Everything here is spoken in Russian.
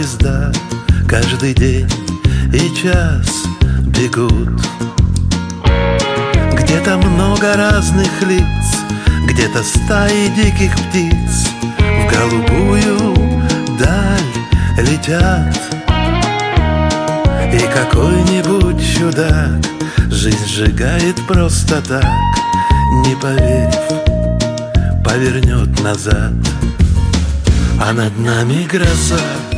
поезда каждый день и час бегут. Где-то много разных лиц, где-то стаи диких птиц в голубую даль летят. И какой-нибудь чудак жизнь сжигает просто так, не поверив, повернет назад. А над нами гроза,